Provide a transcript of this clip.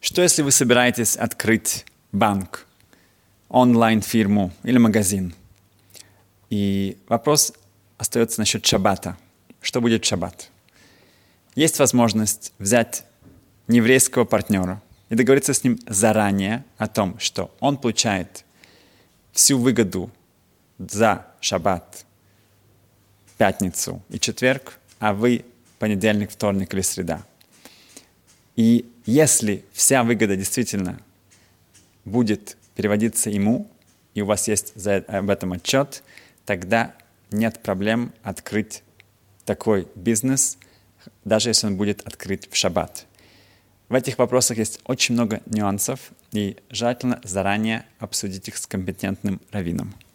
Что если вы собираетесь открыть банк, онлайн-фирму или магазин? И вопрос остается насчет шаббата. Что будет в шаббат? Есть возможность взять нееврейского партнера и договориться с ним заранее о том, что он получает всю выгоду за шаббат, пятницу и четверг, а вы понедельник, вторник или среда. И если вся выгода действительно будет переводиться ему, и у вас есть об этом отчет, тогда нет проблем открыть такой бизнес, даже если он будет открыт в шаббат. В этих вопросах есть очень много нюансов, и желательно заранее обсудить их с компетентным раввином.